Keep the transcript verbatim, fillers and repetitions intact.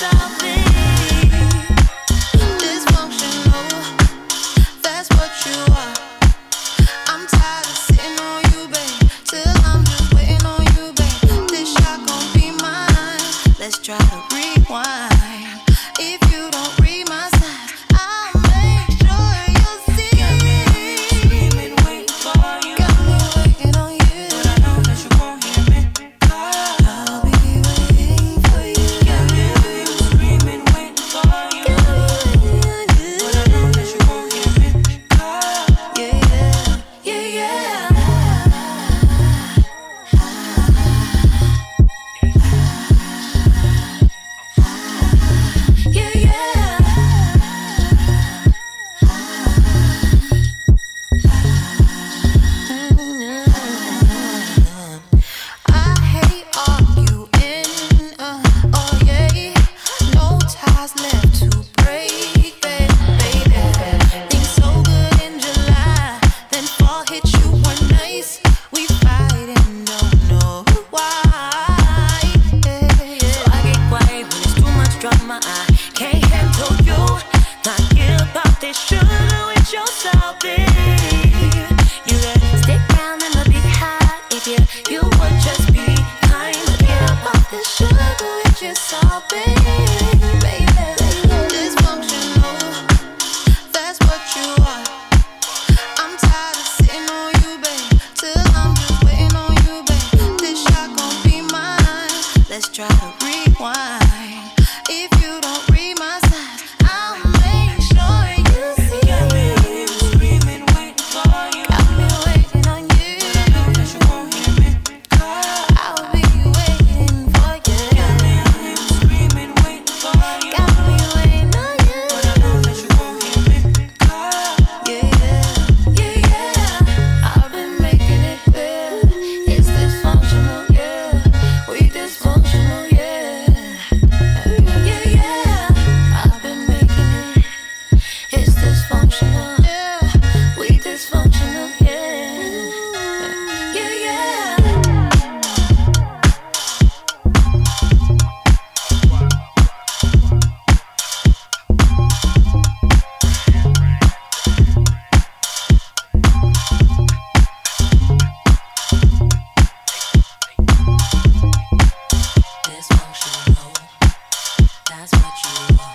yourself be. Dysfunctional, that's what you are. I'm tired of sitting on you, babe, till I'm just waiting on you, babe. This shot gon' be mine. Let's try to rewind. If you don't read my signs, I'll make sure you see. Got me screaming, waiting for you. Got me waiting on you, but I know that you won't hear me. I'll be waiting for you. Got me screaming, waiting for you. Got me waiting on you, but I know that you won't hear me. Yeah, yeah, yeah, yeah. Yeah, yeah. I hate arguing, uh, oh yeah. No ties left to break, baby, baby. Things so good in July, then fall hit you one nice. We fight and don't know why. Yeah, yeah. So I get quiet when it's too much drama. I can't handle you. Not give about this sugar with yourself, babe. You gotta stick around and be hot if you you would just be kind. Get about this sugar with yourself, babe. Baby, dysfunctional, that's what you are. I'm tired of sitting on you, babe, till I'm just waiting on you, babe. This shot gon' be mine. Let's try to rewind. If you don't read my signs, I'll make sure you see. Got me screaming, waiting for you. Got me waiting on you, but I know that you won't hear me. I'll be waiting for you. Got me screaming, waiting for you. Got me waiting on you, but I know that you won't hear me. Yeah, yeah, yeah, yeah. I've been making it clear. It's dysfunctional, yeah. We dysfunctional, yeah. Yeah, yeah. I've been making it. It's dysfunctional, yeah. We dysfunctional, yeah. Yeah, yeah. Dysfunctional, that's what you are.